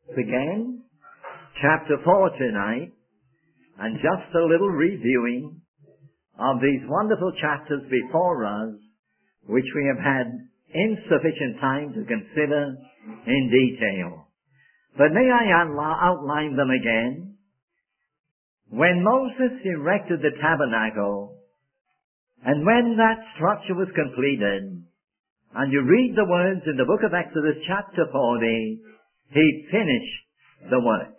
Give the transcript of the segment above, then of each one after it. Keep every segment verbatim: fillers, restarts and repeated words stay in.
Again, chapter four tonight, and just a little reviewing of these wonderful chapters before us, which we have had insufficient time to consider in detail. But may I outline them again? When Moses erected the tabernacle, and when that structure was completed, and you read the words in the book of Exodus chapter forty, he finished the work.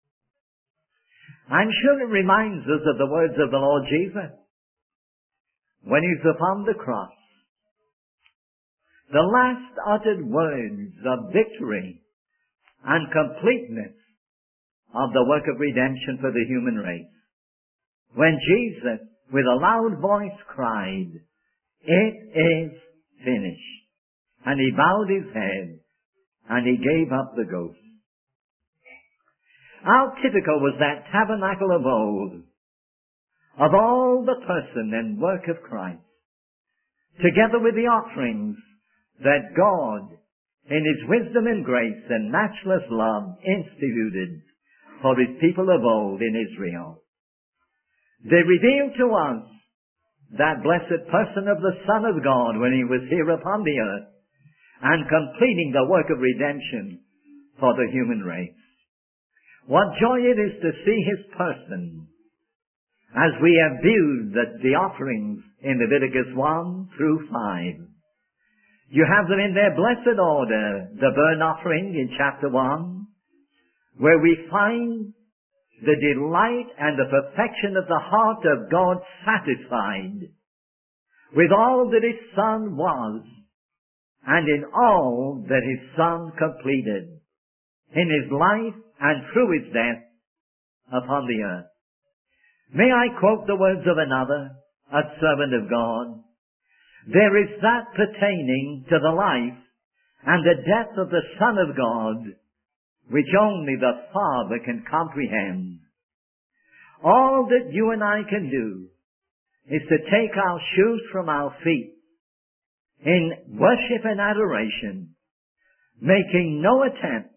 I'm sure it reminds us of the words of the Lord Jesus when he was upon the cross. The last uttered words of victory and completeness of the work of redemption for the human race. When Jesus, with a loud voice, cried, "It is finished." And he bowed his head and he gave up the ghost. How typical was that tabernacle of old of all the person and work of Christ, together with the offerings that God, in his wisdom and grace and matchless love, instituted for his people of old in Israel. They reveal to us that blessed person of the Son of God when he was here upon the earth and completing the work of redemption for the human race. What joy it is to see his person as we have viewed the, the offerings in Leviticus one through five. You have them in their blessed order, the burnt offering in chapter one, where we find the delight and the perfection of the heart of God satisfied with all that his Son was and in all that his Son completed in his life and through his death upon the earth. May I quote the words of another, a servant of God? There is that pertaining to the life and the death of the Son of God which only the Father can comprehend. All that you and I can do is to take our shoes from our feet in worship and adoration, making no attempt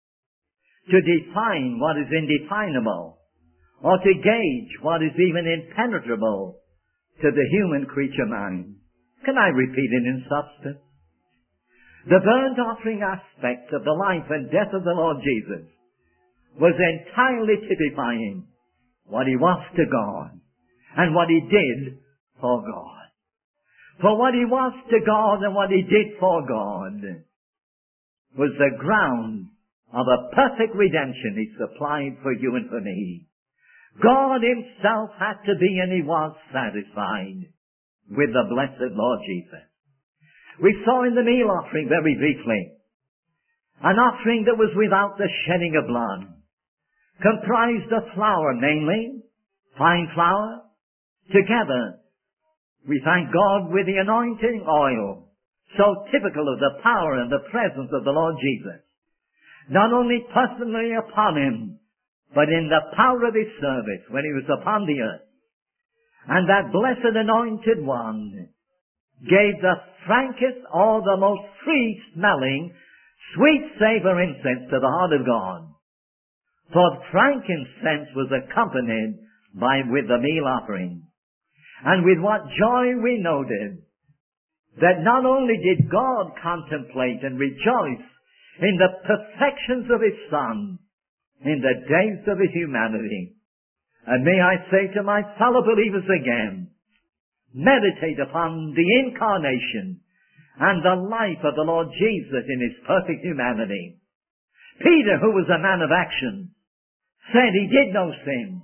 to define what is indefinable or to gauge what is even impenetrable to the human creature mind. Can I repeat it in substance? The burnt offering aspect of the life and death of the Lord Jesus was entirely typifying what he was to God and what he did for God. For what he was to God and what he did for God was the ground of a perfect redemption he supplied for you and for me. God himself had to be, and he was satisfied with the blessed Lord Jesus. We saw in the meal offering very briefly an offering that was without the shedding of blood, comprised of flour mainly, fine flour, together we thank God with the anointing oil, so typical of the power and the presence of the Lord Jesus, not only personally upon him, but in the power of his service when he was upon the earth. And that blessed anointed one gave the frankest or the most free-smelling, sweet savor incense to the heart of God. For frankincense was accompanied by with the meal offering. And with what joy we noted that not only did God contemplate and rejoice in the perfections of his Son in the days of his humanity, and may I say to my fellow believers again, meditate upon the incarnation and the life of the Lord Jesus in his perfect humanity. Peter, who was a man of action, said he did no sin.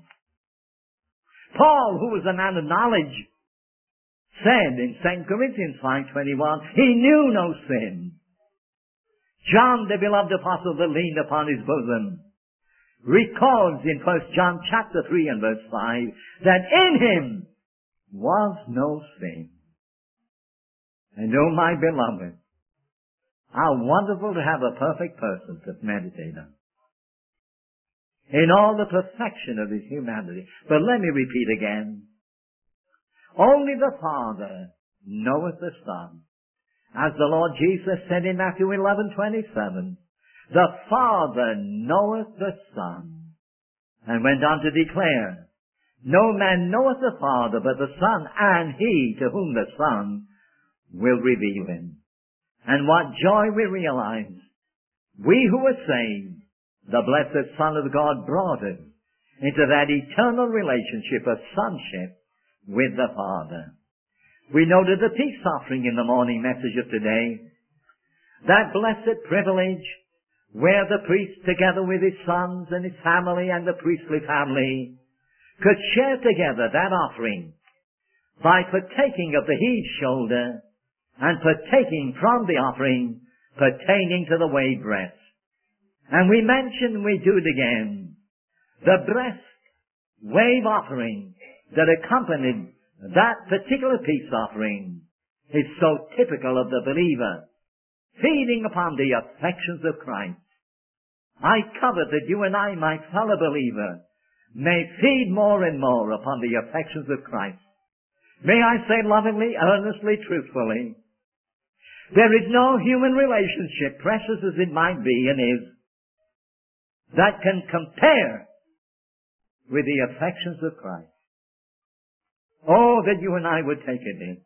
Paul, who was a man of knowledge, said in Second Corinthians five twenty-one, he knew no sin. John, the beloved apostle that leaned upon his bosom, records in First John chapter three and verse five that in him was no sin. And oh, my beloved, how wonderful to have a perfect person to meditate on, in all the perfection of his humanity. But let me repeat again. Only the Father knoweth the Son. As the Lord Jesus said in Matthew eleven twenty-seven, The Father knoweth the Son. And went on to declare, no man knoweth the Father but the Son, and he to whom the Son will reveal him. And what joy we realize. We who were saved, the blessed Son of God brought us into that eternal relationship of sonship with the Father. We noted the peace offering in the morning message of today. That blessed privilege where the priest, together with his sons and his family and the priestly family, could share together that offering by partaking of the heave shoulder and partaking from the offering pertaining to the wave breast. And we mentioned, we do it again, the breast wave offering that accompanied that particular peace offering is so typical of the believer, feeding upon the affections of Christ. I covet that you and I, my fellow believer, may feed more and more upon the affections of Christ. May I say lovingly, earnestly, truthfully, there is no human relationship, precious as it might be and is, that can compare with the affections of Christ. Oh, that you and I would take it in.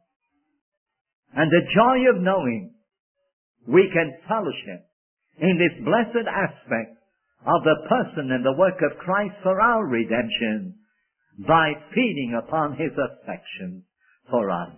And the joy of knowing we can fellowship in this blessed aspect of the person and the work of Christ for our redemption by feeding upon his affection for us.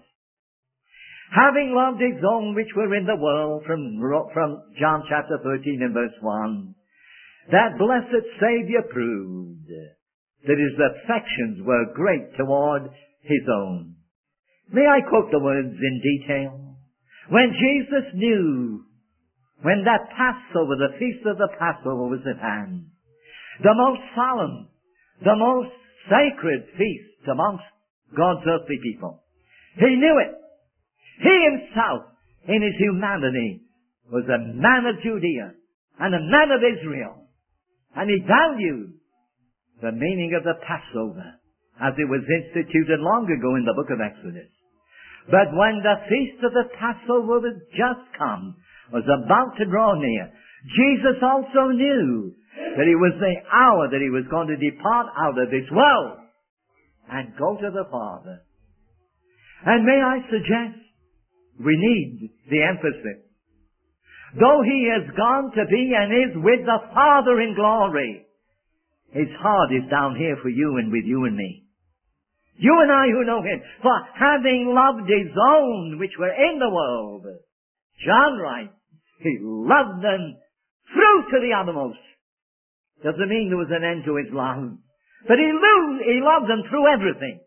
Having loved his own which were in the world, from, from John chapter thirteen and verse one, that blessed Savior proved that his affections were great toward his own. May I quote the words in detail? When Jesus knew, when that Passover, the feast of the Passover was at hand, the most solemn, the most sacred feast amongst God's earthly people, he knew it. He himself, in his humanity, was a man of Judea and a man of Israel. And he valued the meaning of the Passover as it was instituted long ago in the book of Exodus. But when the feast of the Passover was just come, was about to draw near, Jesus also knew that it was the hour that he was going to depart out of this world and go to the Father. And may I suggest, we need the emphasis. Though he has gone to be and is with the Father in glory, his heart is down here for you and with you and me. You and I who know him, for having loved his own which were in the world, John writes, he loved them through to the uttermost. Doesn't mean there was an end to his love, but he loved, he loved them through everything.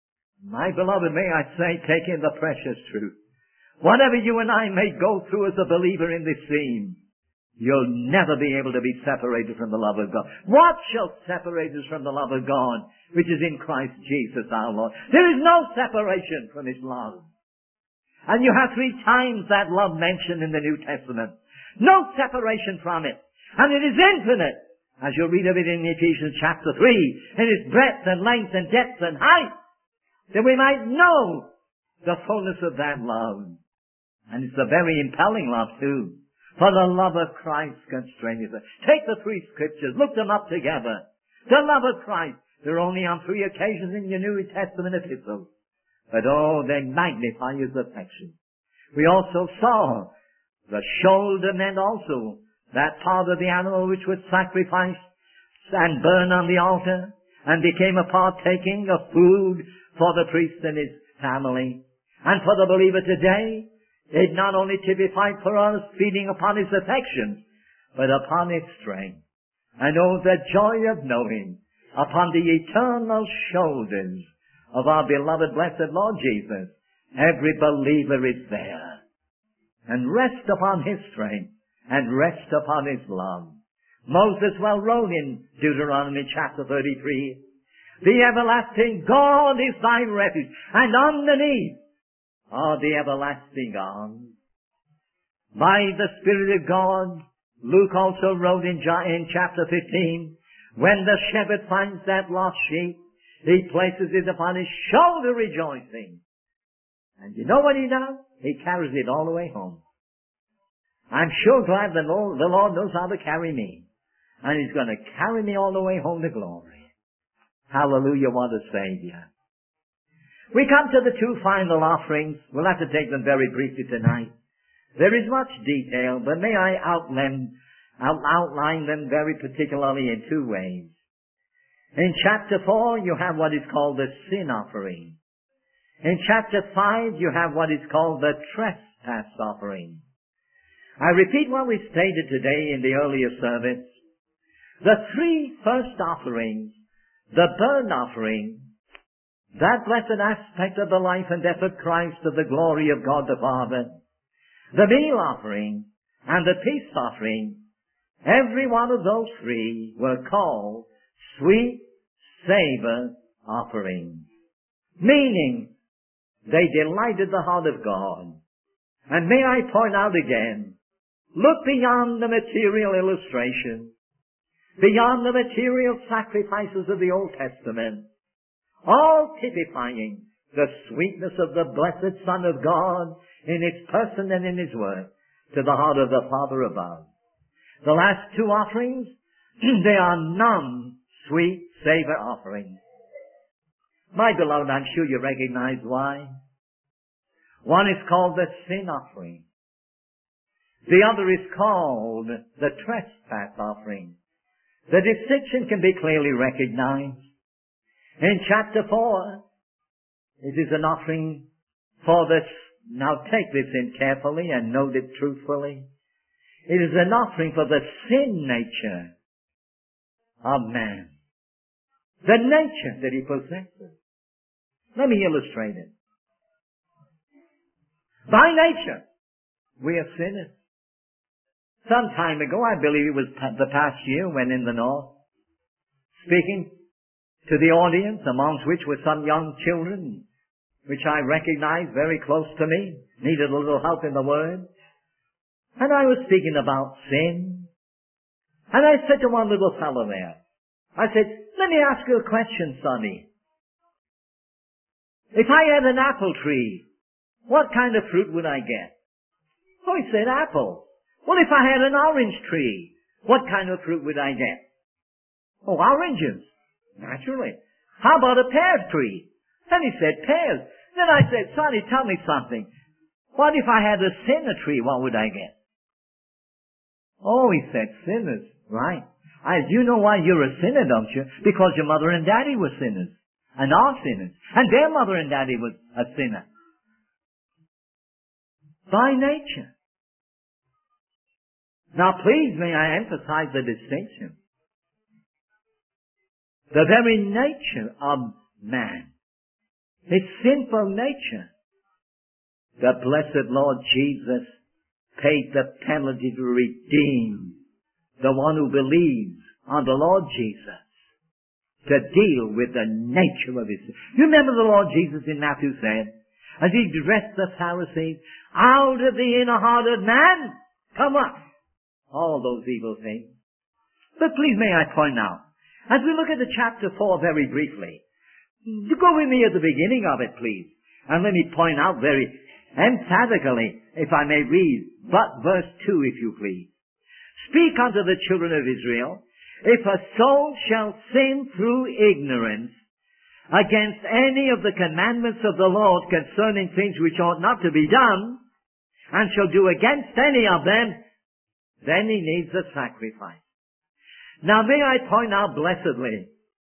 My beloved, may I say, take in the precious truth. Whatever you and I may go through as a believer in this scene, you'll never be able to be separated from the love of God. What shall separate us from the love of God, which is in Christ Jesus our Lord? There is no separation from his love. And you have three times that love mentioned in the New Testament. No separation from it. And it is infinite, as you'll read of it in Ephesians chapter three, in its breadth and length and depth and height, that we might know the fullness of that love. And it's a very impelling love too. For the love of Christ constraineth us. Take the three scriptures, look them up together. The love of Christ. They're only on three occasions in your New Testament epistles. But oh, they magnify his affection. We also saw the shoulder meant also that part of the animal which was sacrificed and burned on the altar and became a partaking of food for the priest and his family. And for the believer today, it not only typified for us feeding upon his affections, but upon his strength. And oh, the joy of knowing upon the eternal shoulders of our beloved blessed Lord Jesus, every believer is there. And rest upon his strength and rest upon his love. Moses well wrote in Deuteronomy chapter thirty-three, the everlasting God is thy refuge, and underneath are the everlasting arms. By the Spirit of God, Luke also wrote in, in chapter fifteen, when the shepherd finds that lost sheep, he places it upon his shoulder rejoicing. And you know what he does? He carries it all the way home. I'm sure glad the Lord, the Lord knows how to carry me. And He's going to carry me all the way home to glory. Hallelujah, what a Savior. We come to the two final offerings. We'll have to take them very briefly tonight. There is much detail, but may I outline, outline them very particularly in two ways. In chapter four, you have what is called the sin offering. In chapter five, you have what is called the trespass offering. I repeat what we stated today in the earlier service. The three first offerings, the burnt offering, that blessed aspect of the life and death of Christ to the glory of God the Father, the meal offering, and the peace offering, every one of those three were called sweet savor offerings. Meaning, they delighted the heart of God. And may I point out again, look beyond the material illustration, beyond the material sacrifices of the Old Testament, all typifying the sweetness of the blessed Son of God in His person and in His work to the heart of the Father above. The last two offerings, they are non-sweet savor offerings. My beloved, I'm sure you recognize why. One is called the sin offering. The other is called the trespass offering. The distinction can be clearly recognized. In chapter four, it is an offering for this. Now take this in carefully and note it truthfully. It is an offering for the sin nature of man. The nature that he possesses. Let me illustrate it. By nature, we are sinners. Some time ago, I believe it was the past year, when in the north, speaking to the audience, amongst which were some young children, which I recognized very close to me, needed a little help in the Word. And I was speaking about sin. And I said to one little fellow there, I said, let me ask you a question, sonny. If I had an apple tree, what kind of fruit would I get? Oh, he said apple. Well, if I had an orange tree, what kind of fruit would I get? Oh, oranges. Naturally. How about a pear tree? Then he said pears. Then I said, sonny, tell me something. What if I had a sinner tree, what would I get? Oh, he said sinners. Right. I, you know why you're a sinner, don't you? Because your mother and daddy were sinners. And are sinners. And their mother and daddy was a sinner. By nature. Now please may I emphasize the distinction. The very nature of man, his sinful nature, the blessed Lord Jesus paid the penalty to redeem the one who believes on the Lord Jesus, to deal with the nature of his sin. You remember the Lord Jesus in Matthew said, as he addressed the Pharisees, out of the inner heart of man, come up all those evil things. But please may I point out, as we look at the chapter four very briefly, go with me at the beginning of it, please. And let me point out very emphatically, if I may read, but verse two, if you please. Speak unto the children of Israel, if a soul shall sin through ignorance against any of the commandments of the Lord concerning things which ought not to be done, and shall do against any of them, then he needs a sacrifice. Now may I point out blessedly,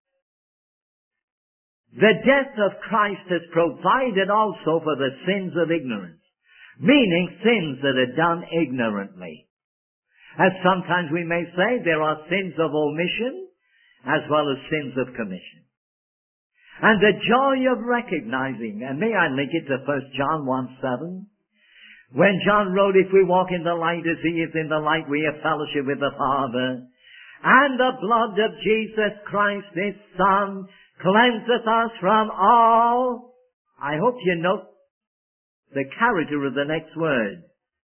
the death of Christ has provided also for the sins of ignorance, meaning sins that are done ignorantly. As sometimes we may say, there are sins of omission as well as sins of commission. And the joy of recognizing, and may I link it to First John one seven, when John wrote, if we walk in the light as he is in the light, we have fellowship with the Father, and the blood of Jesus Christ, his Son, cleanseth us from all. I hope you note the character of the next word.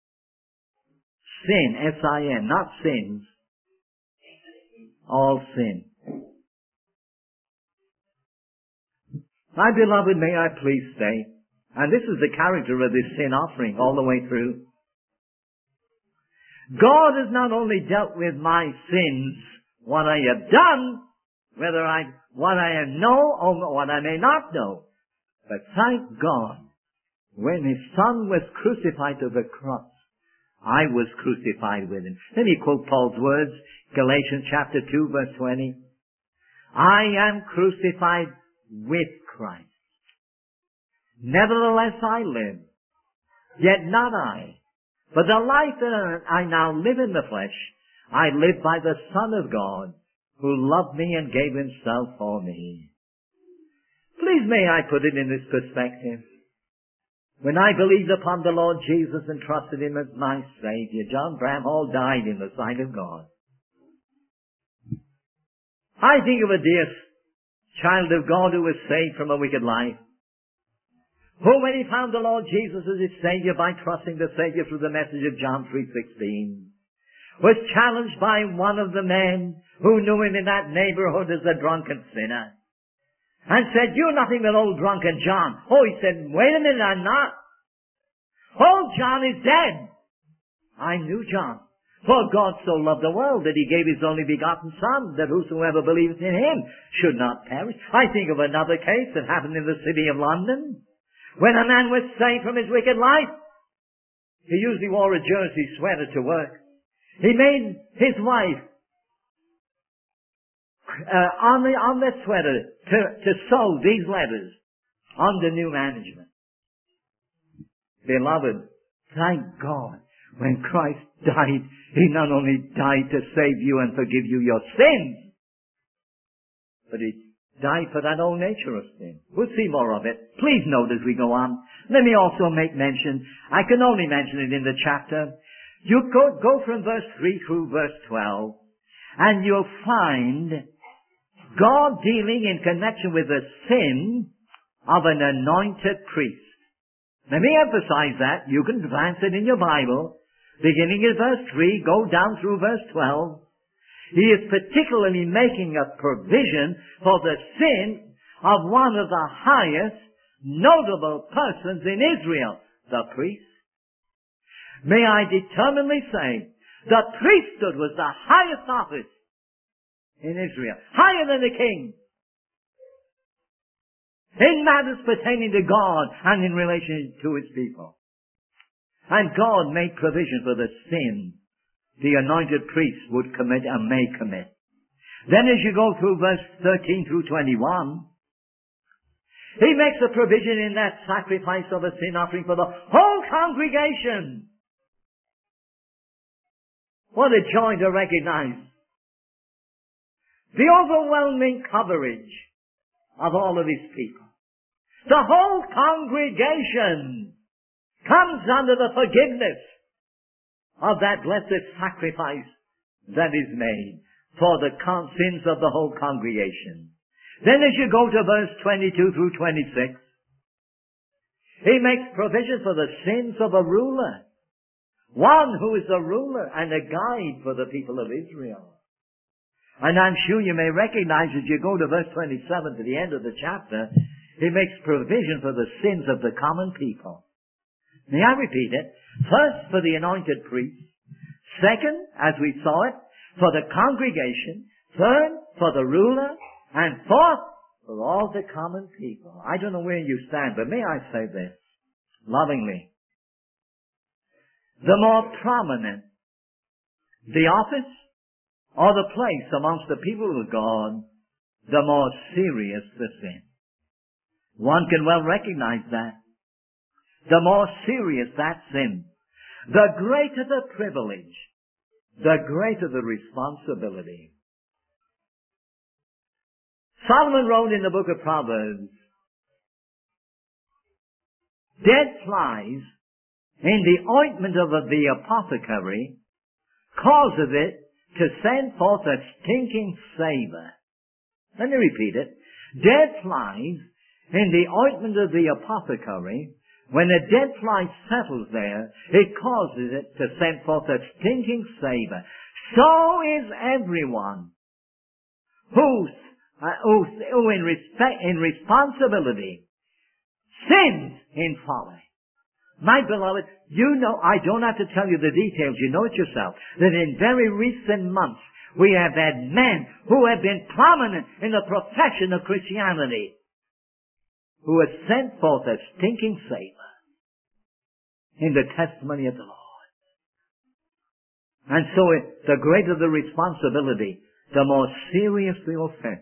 Sin, S I N, not sins. All sin. My beloved, may I please say, and this is the character of this sin offering all the way through. God has not only dealt with my sins, what I have done, whether I, what I know or what I may not know, but thank God, when His Son was crucified to the cross, I was crucified with Him. Let me quote Paul's words, Galatians chapter two, verse twenty. I am crucified with Christ. Nevertheless I live, yet not I, but the life that I now live in the flesh, I live by the Son of God, who loved me and gave Himself for me. Please may I put it in this perspective. When I believed upon the Lord Jesus and trusted Him as my Savior, John Bramhall died in the sight of God. I think of a dear child of God who was saved from a wicked life, who when he found the Lord Jesus as his Savior by trusting the Savior through the message of John three sixteen, was challenged by one of the men who knew him in that neighborhood as a drunken sinner, and said, "You're nothing but old drunken John." Oh, he said, "Wait a minute, I'm not. Old John is dead." I knew John. For God so loved the world that He gave His only begotten Son, that whosoever believeth in Him should not perish. I think of another case that happened in the city of London. When a man was saved from his wicked life, he usually wore a jersey sweater to work. He made his wife uh, on the on the sweater to, to sew these letters under new management. Beloved, thank God, when Christ died, He not only died to save you and forgive you your sins, but He died for that old nature of sin. We'll see more of it. Please note as we go on. Let me also make mention, I can only mention it in the chapter. You go, go from verse three through verse twelve, and you'll find God dealing in connection with the sin of an anointed priest. Let me emphasize that. You can advance it in your Bible. Beginning at verse three, go down through verse twelve. He is particularly making a provision for the sin of one of the highest notable persons in Israel, the priest. May I determinedly say, the priesthood was the highest office in Israel, higher than the king, in matters pertaining to God and in relation to His people. And God made provision for the sin the anointed priest would commit and may commit. Then as you go through verse thirteen through twenty-one, He makes a provision in that sacrifice of a sin offering for the whole congregation. What a joy to recognize the overwhelming coverage of all of His people. The whole congregation comes under the forgiveness of that blessed sacrifice that is made for the con- sins of the whole congregation. Then as you go to verse twenty-two through twenty-six, He makes provision for the sins of a ruler. One who is a ruler and a guide for the people of Israel. And I'm sure you may recognize as you go to verse twenty-seven to the end of the chapter, He makes provision for the sins of the common people. May I repeat it? First, for the anointed priest. Second, as we saw it, for the congregation. Third, for the ruler. And fourth, for all the common people. I don't know where you stand, but may I say this lovingly. The more prominent the office or the place amongst the people of God, the more serious the sin. One can well recognize that. The more serious that sin, the greater the privilege, the greater the responsibility. Solomon wrote in the book of Proverbs, "Dead flies in the ointment of the apothecary causes it to send forth a stinking savor." Let me repeat it. Dead flies in the ointment of the apothecary, when a dead fly settles there, it causes it to send forth a stinking savor. So is everyone who, uh, who, who in, respect, in responsibility sins in folly. My beloved, you know, I don't have to tell you the details, you know it yourself, that in very recent months we have had men who have been prominent in the profession of Christianity who have sent forth a stinking savor in the testimony of the Lord. And so it, the greater the responsibility, the more serious the offense.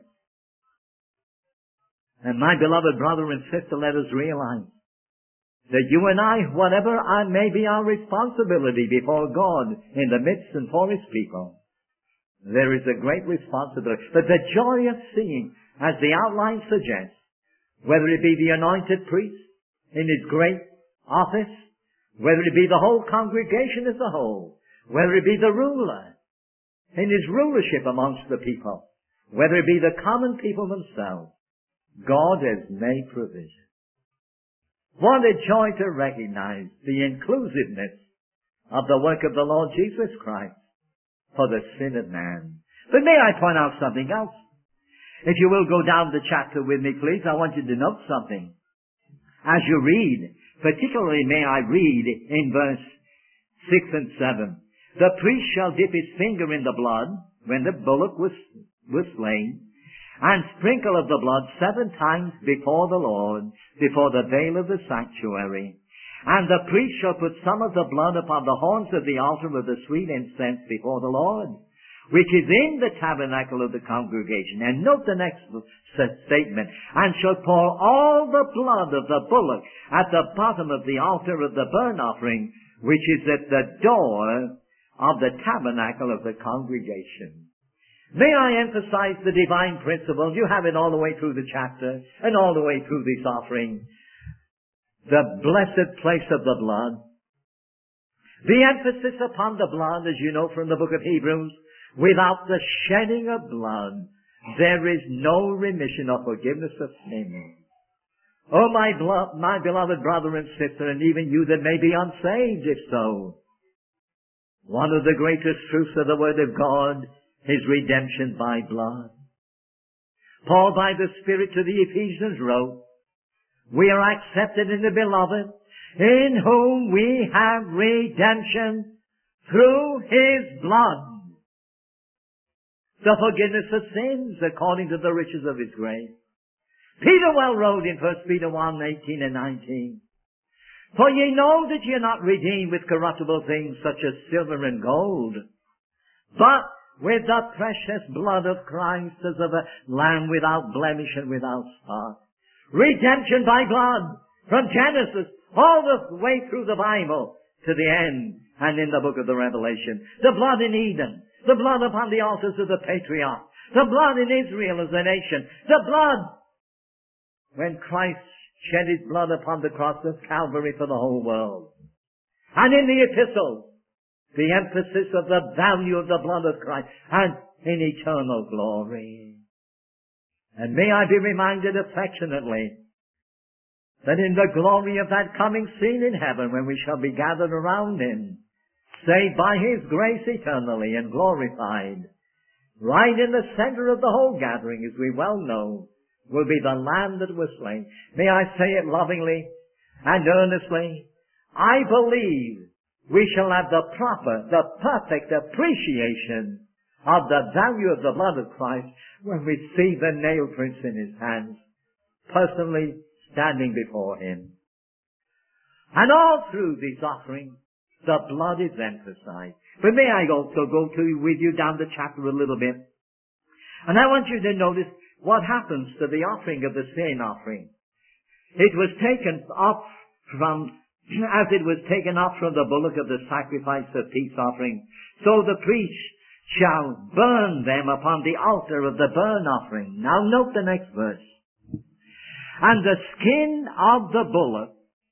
And my beloved brother and sister, let us realize that you and I, whatever I may be our responsibility before God in the midst and for His people, there is a great responsibility. But the joy of seeing, as the outline suggests, whether it be the anointed priest in his great office, whether it be the whole congregation as a whole, whether it be the ruler in his rulership amongst the people, whether it be the common people themselves, God has made provision. What a joy to recognize the inclusiveness of the work of the Lord Jesus Christ for the sin of man. But may I point out something else? If you will go down the chapter with me, please, I want you to note something. As you read, particularly may I read in verse six and seven. The priest shall dip his finger in the blood when the bullock was, was slain, and sprinkle of the blood seven times before the Lord, before the veil of the sanctuary. And the priest shall put some of the blood upon the horns of the altar of the sweet incense before the Lord, which is in the tabernacle of the congregation. And note the next statement. And shall pour all the blood of the bullock at the bottom of the altar of the burnt offering, which is at the door of the tabernacle of the congregation. May I emphasize the divine principle? You have it all the way through the chapter and all the way through this offering. The blessed place of the blood. The emphasis upon the blood, as you know from the book of Hebrews, without the shedding of blood, there is no remission or forgiveness of sin. Oh, my, blo- my beloved brother and sister, and even you that may be unsaved, if so, one of the greatest truths of the Word of God is redemption by blood. Paul, by the Spirit to the Ephesians, wrote, we are accepted in the Beloved, in whom we have redemption through His blood, the forgiveness of sins according to the riches of His grace. Peter well wrote in First Peter one, eighteen and nineteen, for ye know that ye are not redeemed with corruptible things such as silver and gold, but with the precious blood of Christ as of a lamb without blemish and without spot. Redemption by blood, from Genesis all the way through the Bible to the end and in the book of the Revelation. The blood in Eden, the blood upon the altars of the patriarchs, the blood in Israel as a nation, the blood when Christ shed His blood upon the cross of Calvary for the whole world. And in the epistles, the emphasis of the value of the blood of Christ and in eternal glory. And may I be reminded affectionately that in the glory of that coming scene in heaven when we shall be gathered around Him, saved by His grace eternally and glorified, right in the center of the whole gathering, as we well know, will be the Lamb that was slain. May I say it lovingly and earnestly, I believe we shall have the proper, the perfect appreciation of the value of the blood of Christ when we see the nail prints in His hands, personally standing before Him. And all through these offerings, the blood is emphasized. But may I also go to with you down the chapter a little bit. And I want you to notice what happens to the offering of the sin offering. It was taken off from as it was taken off from the bullock of the sacrifice of peace offering, so the priest shall burn them upon the altar of the burnt offering. Now note the next verse. And the skin of the bullock,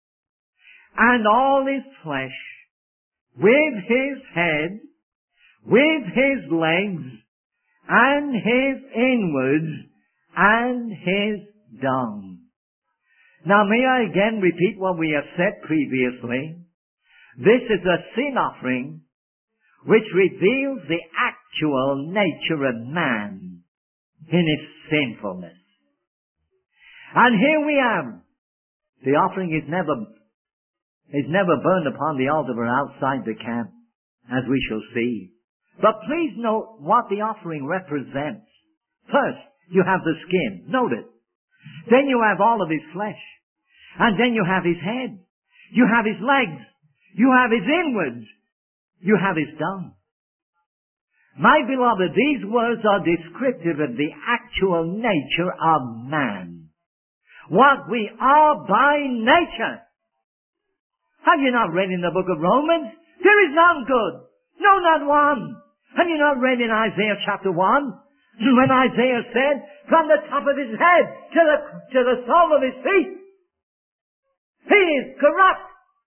and all his flesh, with his head, with his legs, and his inwards, and his dung. Now may I again repeat what we have said previously. This is a sin offering which reveals the actual nature of man in his sinfulness. And here we have, the offering is never is never burned upon the altar or outside the camp, as we shall see. But please note what the offering represents. First, you have the skin. Note it. Then you have all of his flesh. And then you have his head. You have his legs. You have his inwards. You have his dung. My beloved, these words are descriptive of the actual nature of man. What we are by nature. Have you not read in the book of Romans? There is none good. No, not one. Have you not read in Isaiah chapter one? When Isaiah said, from the top of his head to the, to the sole of his feet, he is corrupt.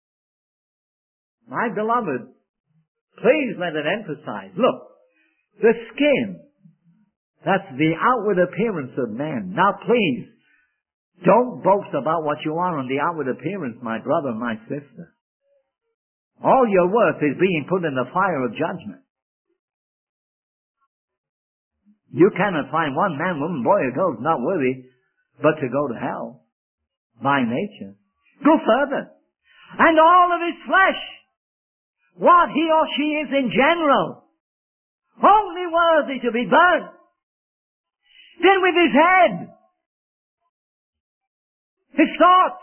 My beloved, please let it emphasize. Look, the skin, that's the outward appearance of man. Now please, don't boast about what you are on the outward appearance, my brother, my sister. All your worth is being put in the fire of judgment. You cannot find one man, woman, boy, or girl not worthy but to go to hell by nature. Go further. And all of his flesh, what he or she is in general, only worthy to be burnt. Then with his head, his thoughts,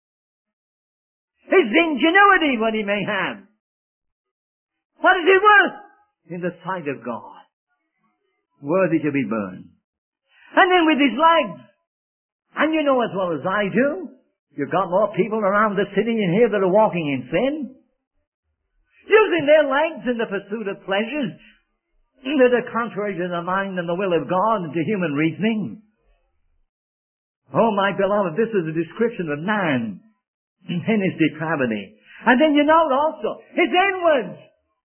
his ingenuity, what he may have. What is he worth in the sight of God? Worthy to be burned. And then with his legs. And you know as well as I do, you've got more people around the city in here that are walking in sin, using their legs in the pursuit of pleasures that are contrary to the mind and the will of God and to human reasoning. Oh, my beloved, this is a description of man in his depravity. And then you note also his inwards.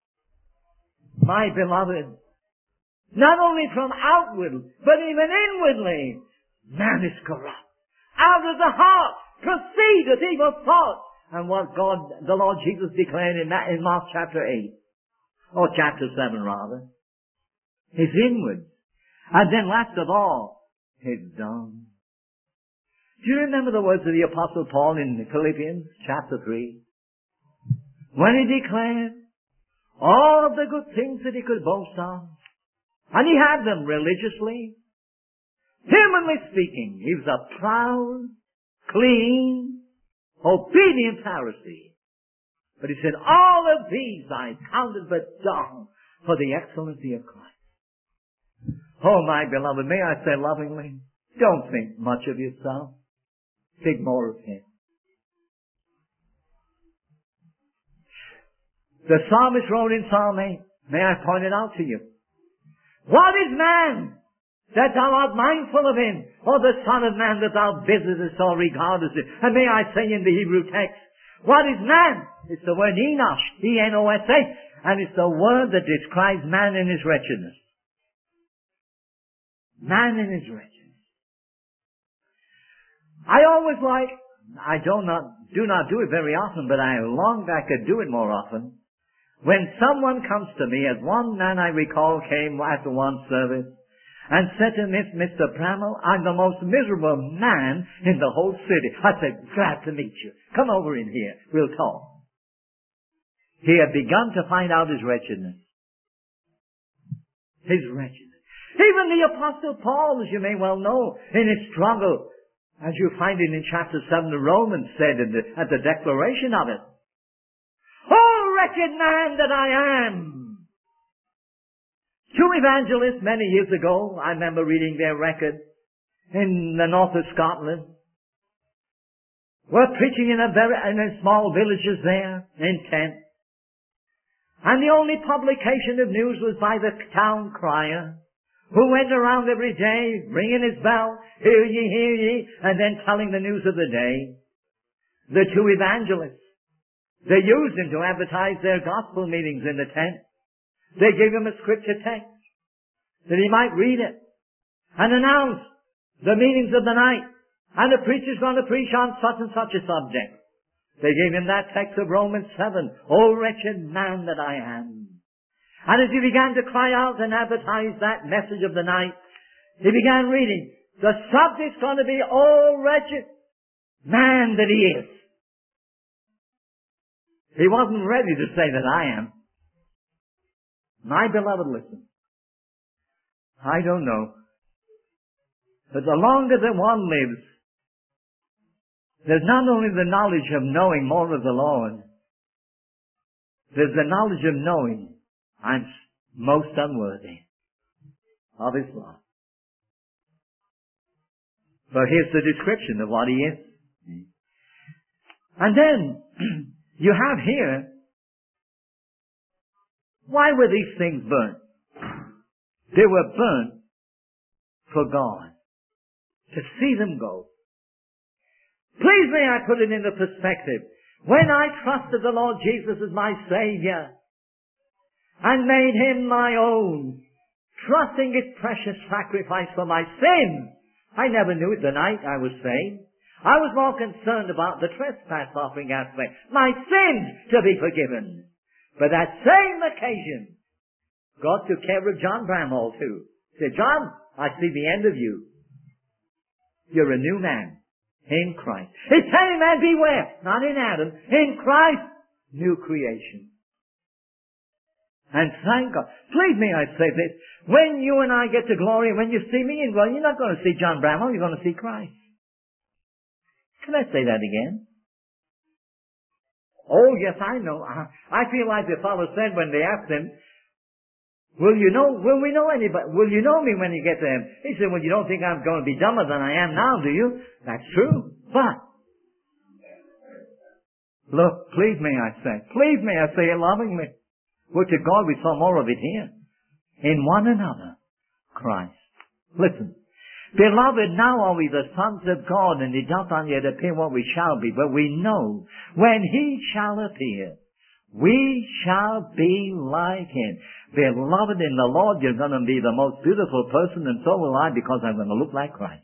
My beloved, not only from outward, but even inwardly, man is corrupt. Out of the heart proceedeth evil thoughts. And what God, the Lord Jesus declared in, that, in Mark chapter eight, or chapter seven rather, his inwards. And then last of all, his dung. Do you remember the words of the Apostle Paul in Philippians chapter three? When he declared all of the good things that he could boast of, and he had them religiously, humanly speaking, he was a proud, clean, obedient Pharisee. But he said, all of these I counted but dung for the excellency of Christ. Oh, my beloved, may I say lovingly, don't think much of yourself. Think more of him. The psalmist wrote in Psalm eight, may I point it out to you. What is man that thou art mindful of him, or the son of man that thou visitest or regardest him? And may I say in the Hebrew text, what is man? It's the word Enosh, E N O S H, and it's the word that describes man in his wretchedness. Man in his wretchedness. I always like, I do not, do not do it very often, but I long back to do it more often. When someone comes to me, as one man I recall came after one service, and said to me, Mister Bramwell, I'm the most miserable man in the whole city. I said, glad to meet you. Come over in here. We'll talk. He had begun to find out his wretchedness. His wretchedness. Even the Apostle Paul, as you may well know, in his struggle, as you find it in chapter seven of Romans, said in the, at the declaration of it, oh, wretched man that I am! Two evangelists many years ago, I remember reading their record in the north of Scotland, were preaching in a very, in a small villages there, in Kent. And the only publication of news was by the town crier, who went around every day, ringing his bell, hear ye, hear ye, and then telling the news of the day. The two evangelists, they used him to advertise their gospel meetings in the tent. They gave him a scripture text that he might read it and announce the meetings of the night. And the preacher's going to preach on such and such a subject. They gave him that text of Romans seven, O wretched man that I am. And as he began to cry out and advertise that message of the night, he began reading, the subject's going to be, O wretched man that he is. He wasn't ready to say that I am. My beloved, listen. I don't know. But the longer that one lives, there's not only the knowledge of knowing more of the Lord, there's the knowledge of knowing I'm most unworthy of His love. But here's the description of what He is. And then, you have here, why were these things burnt? They were burnt for God. To see them go. Please may I put it into perspective. When I trusted the Lord Jesus as my Savior and made Him my own, trusting His precious sacrifice for my sins, I never knew it the night I was saved. I was more concerned about the trespass offering aspect, my sins to be forgiven. But that same occasion, God took care of John Bramhall too. He said, John, I see the end of you. You're a new man in Christ. It's telling man beware, not in Adam, in Christ, new creation. And thank God. Please may I say this, when you and I get to glory, when you see me in glory, you're not going to see John Bramhall, you're going to see Christ. Can I say that again? Oh yes, I know. I feel like the fellow said when they asked him, Will you know, will we know anybody, will you know me when you get there? He said, well, you don't think I'm going to be dumber than I am now, do you? That's true. But, look, please may I say, please may I say it lovingly. Well, to God we saw more of it here. In one another, Christ. Listen. Beloved, now are we the sons of God, and it doth not yet appear what we shall be, but we know when He shall appear, we shall be like Him. Beloved in the Lord, you're going to be the most beautiful person, and so will I, because I'm going to look like Christ.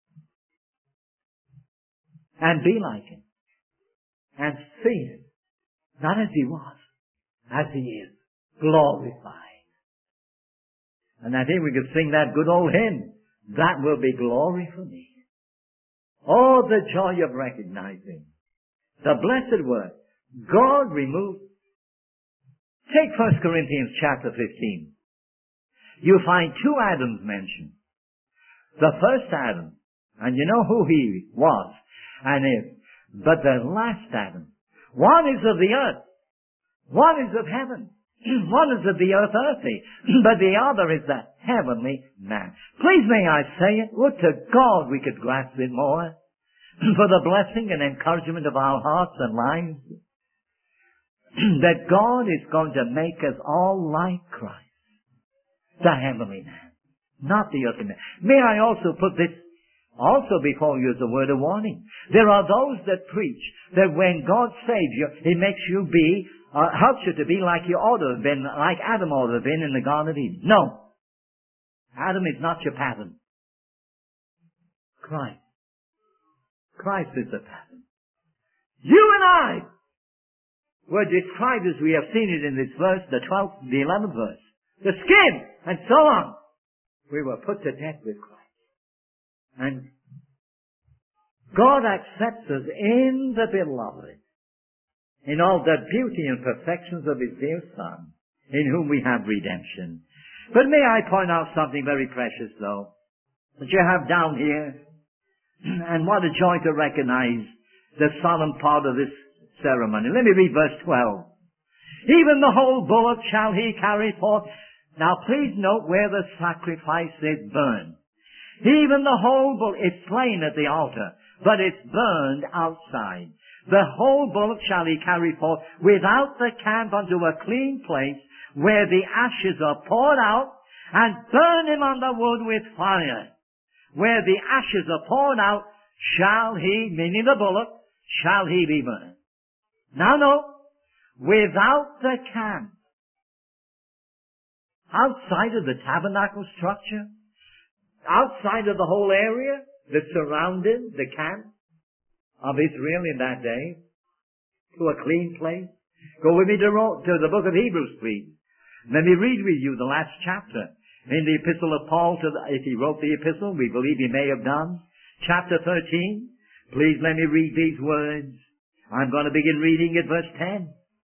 And be like Him. And see Him. Not as He was, as He is. Glorified. And I think we could sing that good old hymn. That will be glory for me. Oh, the joy of recognizing the blessed word. God removed. Take First Corinthians chapter fifteen. You find two Adams mentioned. The first Adam, and you know who he was and is, but the last Adam. One is of the earth. One is of heaven. One is of the earth earthy, but the other is the heavenly man. Please may I say it, would to God we could grasp it more for the blessing and encouragement of our hearts and lives. That God is going to make us all like Christ, the heavenly man, not the earthly man. May I also put this also before you as a word of warning. There are those that preach that when God saves you, He makes you be, uh, helps you to be like you ought to have been, like Adam ought to have been in the Garden of Eden. No. Adam is not your pattern. Christ. Christ is the pattern. You and I were described as we have seen it in this verse, the twelfth, the eleventh verse. The skin, and so on. We were put to death with Christ. And God accepts us in the beloved, in all the beauty and perfections of His dear Son, in whom we have redemption. But may I point out something very precious, though, that you have down here, and what a joy to recognize the solemn part of this ceremony. Let me read verse twelve. Even the whole bullock shall he carry forth. Now please note where the sacrifice is burned. Even the whole bull is slain at the altar, but it's burned outside. The whole bullock shall he carry forth without the camp unto a clean place, where the ashes are poured out, and burn him on the wood with fire. Where the ashes are poured out, shall he, meaning the bullock, shall he be burned. Now note, without the camp, outside of the tabernacle structure, outside of the whole area that surrounded the camp of Israel in that day, to a clean place. Go with me to, to the book of Hebrews, please. Let me read with you the last chapter in the epistle of Paul to the, if he wrote the epistle, we believe he may have done. Chapter thirteen. Please let me read these words. I'm going to begin reading at verse ten.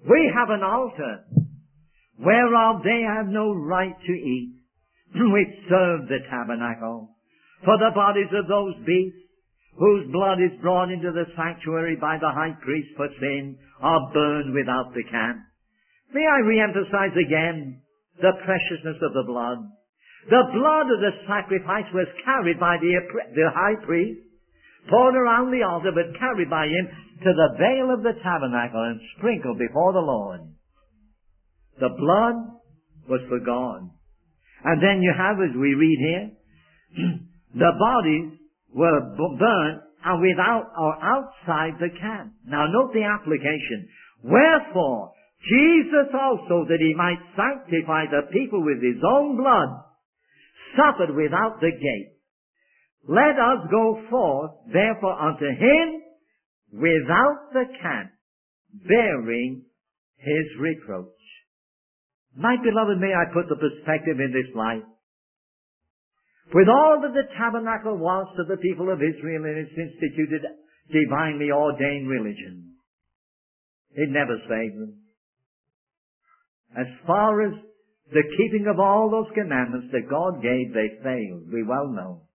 We have an altar whereof they have no right to eat, which serve the tabernacle. For the bodies of those beasts, whose blood is brought into the sanctuary by the high priest for sin, are burned without the camp. May I re-emphasize again the preciousness of the blood. The blood of the sacrifice was carried by the, the high priest, poured around the altar, but carried by him to the veil of the tabernacle and sprinkled before the Lord. The blood was for God. And then you have, as we read here, the bodies were burnt and without or outside the camp. Now note the application. Wherefore, Jesus also, that he might sanctify the people with his own blood, suffered without the gate. Let us go forth, therefore, unto him without the camp, bearing his reproach. My beloved, may I put the perspective in this light. With all that the tabernacle was to the people of Israel in its instituted, divinely ordained religion, it never saved them. As far as the keeping of all those commandments that God gave, they failed. We well know.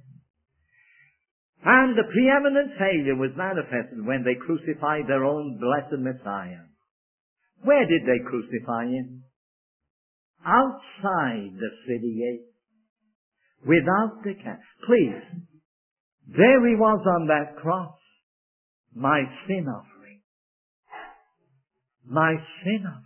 And the preeminent failure was manifested when they crucified their own blessed Messiah. Where did they crucify him? Outside the city gate. Without the camp. Please, there he was on that cross. My sin offering. My sin offering.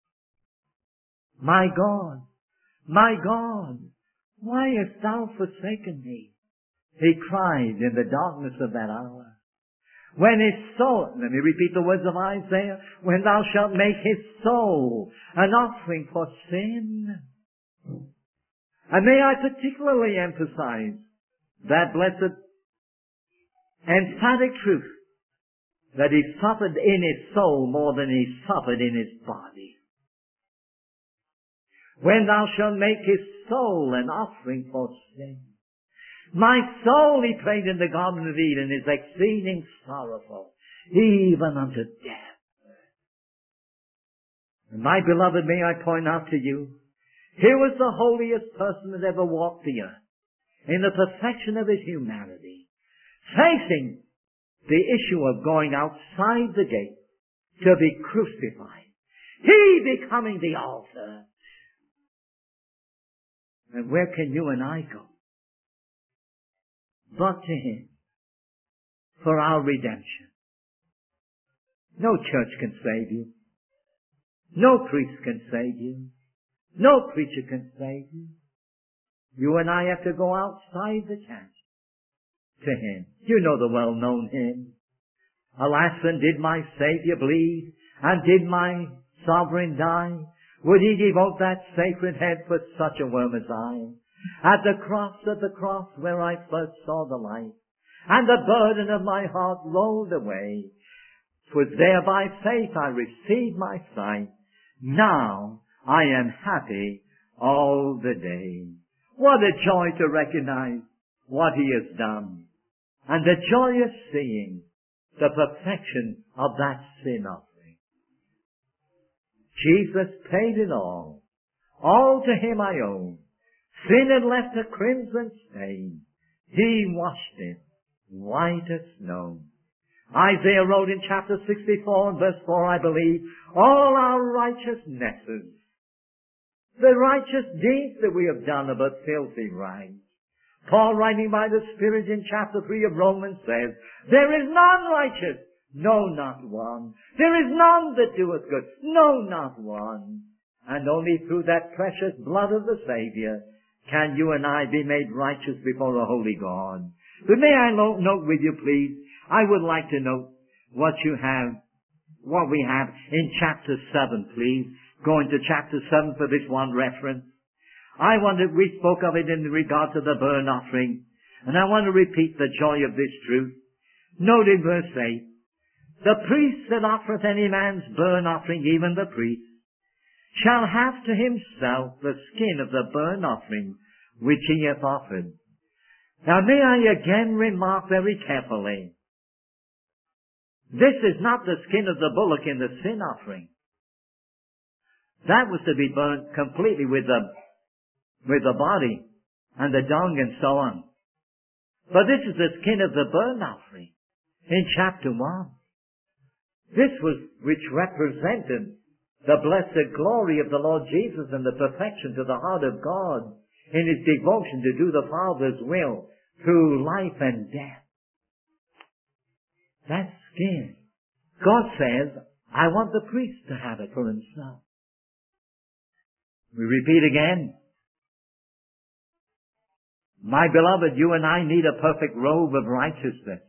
My God, my God, why hast thou forsaken me? He cried in the darkness of that hour. When his soul, let me repeat the words of Isaiah, when thou shalt make his soul an offering for sin. And may I particularly emphasize that blessed, emphatic truth that he suffered in his soul more than he suffered in his body. When thou shalt make his soul an offering for sin. My soul, he prayed in the Garden of Eden, is exceeding sorrowful, even unto death. And my beloved, may I point out to you, here was the holiest person that ever walked the earth, in the perfection of his humanity, facing the issue of going outside the gate to be crucified. He becoming the altar. And where can you and I go? But to him for our redemption. No church can save you. No priest can save you. No preacher can save you. You and I have to go outside the camp to him. You know the well-known hymn. Alas, and did my Savior bleed, and did my sovereign die? Would he devote that sacred head for such a worm as I? At the cross, at the cross where I first saw the light, and the burden of my heart rolled away. 'Twas there by faith I received my sight. Now I am happy all the day. What a joy to recognize what he has done, and the joy of seeing the perfection of that sin offering. Jesus paid it all. All to him I owe. Sin had left a crimson stain. He washed it white as snow. Isaiah wrote in chapter sixty-four and verse four, I believe, all our righteousnesses, the righteous deeds that we have done are but filthy rags. Paul, writing by the Spirit in chapter three of Romans, says, there is none righteous, no, not one. There is none that doeth good, no, not one. And only through that precious blood of the Savior can you and I be made righteous before a holy God. But may I note with you, please, I would like to note what you have, what we have in chapter seven, please. Going to chapter seven for this one reference. I want to, we spoke of it in regard to the burnt offering, and I want to repeat the joy of this truth. Note in verse eight, the priest that offereth any man's burnt offering, even the priest, shall have to himself the skin of the burnt offering which he hath offered. Now may I again remark very carefully, this is not the skin of the bullock in the sin offering. That was to be burnt completely with the, with the body and the dung and so on. But this is the skin of the burnt offering in chapter one. This was, which represented the blessed glory of the Lord Jesus and the perfection to the heart of God in His devotion to do the Father's will through life and death. That skin. God says, I want the priest to have it for himself. We repeat again. My beloved, you and I need a perfect robe of righteousness.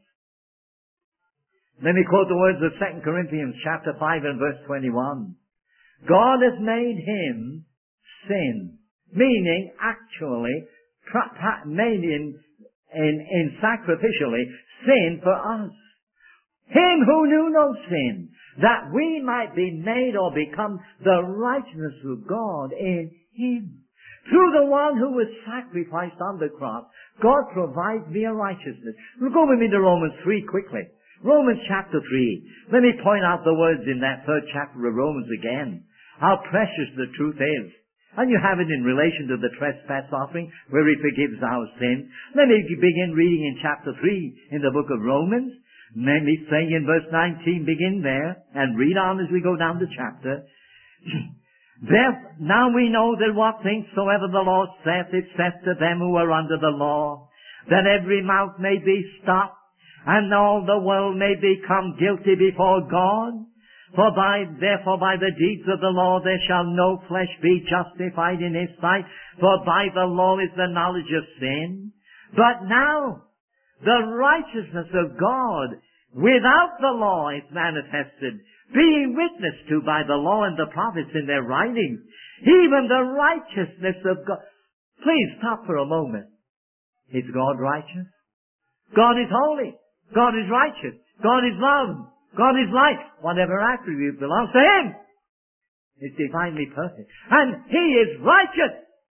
Let me quote the words of Second Corinthians chapter five and verse twenty-one. God has made Him sin, meaning actually made in, in, in sacrificially sin for us. Him who knew no sin, that we might be made or become the righteousness of God in Him. Through the one who was sacrificed on the cross, God provides me a righteousness. Go with me to Romans three quickly. Romans chapter three. Let me point out the words in that third chapter of Romans again. How precious the truth is. And you have it in relation to the trespass offering, where He forgives our sin. Let me begin reading in chapter three in the book of Romans. Let me say in verse nineteen, begin there, and read on as we go down the chapter. Therefore, now we know that what things soever the law saith, it saith to them who are under the law, that every mouth may be stopped, and all the world may become guilty before God. For by, therefore by the deeds of the law there shall no flesh be justified in His sight, for by the law is the knowledge of sin. But now, the righteousness of God without the law is manifested, being witnessed to by the law and the prophets in their writings, even the righteousness of God. Please stop for a moment. Is God righteous? God is holy. God is righteous. God is love. God is light. Whatever attribute belongs to Him is divinely perfect. And He is righteous.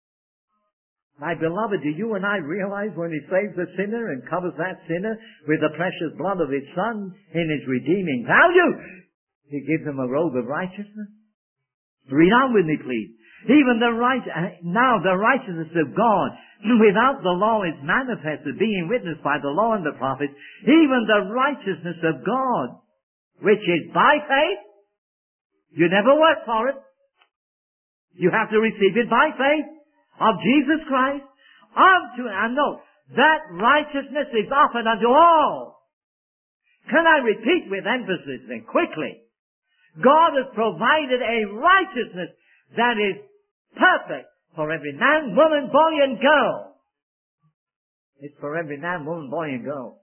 My beloved, do you and I realize when He saves the sinner and covers that sinner with the precious blood of His Son in His redeeming value, He gives him a robe of righteousness? Read on with me, please. Even the right, now the righteousness of God without the law is manifested, being witnessed by the law and the prophets, even the righteousness of God, which is by faith. You never work for it. You have to receive it by faith of Jesus Christ unto, and note, that righteousness is offered unto all. Can I repeat with emphasis and quickly? God has provided a righteousness that is perfect for every man, woman, boy, and girl. It's for every man, woman, boy, and girl.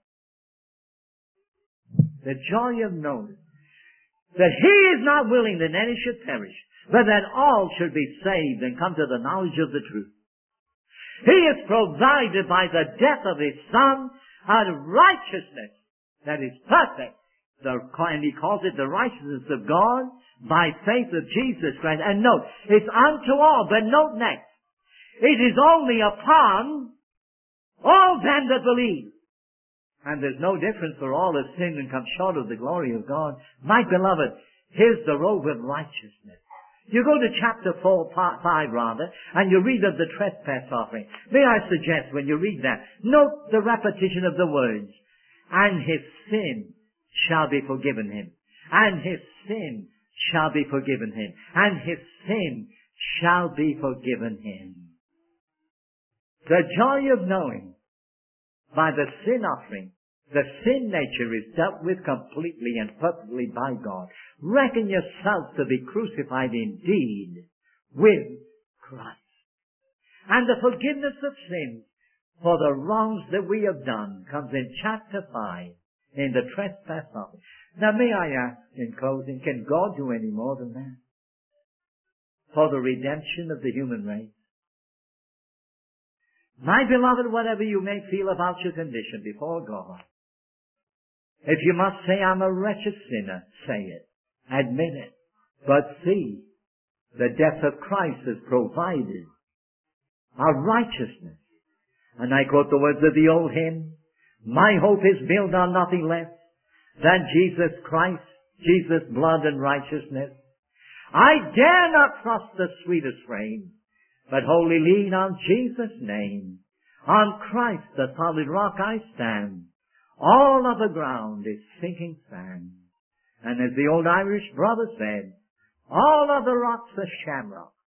The joy of knowing that He is not willing that any should perish, but that all should be saved and come to the knowledge of the truth. He has provided by the death of His Son a righteousness that is perfect. The, and He calls it the righteousness of God by faith of Jesus Christ. And note, it's unto all, but note next, it is only upon all them that believe. And there's no difference, for all have sinned and come short of the glory of God. My beloved, here's the robe of righteousness. You go to chapter four, part five rather, and you read of the trespass offering. May I suggest when you read that, note the repetition of the words, and his sin shall be forgiven him. And his sin shall be forgiven him. And his sin shall be forgiven him. The joy of knowing by the sin offering, the sin nature is dealt with completely and perfectly by God. Reckon yourself to be crucified indeed with Christ. And the forgiveness of sins for the wrongs that we have done comes in chapter five in the trespass offering. Now may I ask in closing, can God do any more than that? For the redemption of the human race? My beloved, whatever you may feel about your condition before God, if you must say, I'm a wretched sinner, say it. Admit it. But see, the death of Christ has provided our righteousness. And I quote the words of the old hymn, my hope is built on nothing less than Jesus Christ, Jesus' blood and righteousness. I dare not trust the sweetest frame, but wholly lean on Jesus' name. On Christ the solid rock I stand. All other ground is sinking sand. And as the old Irish brother said, all other rocks are shamrocks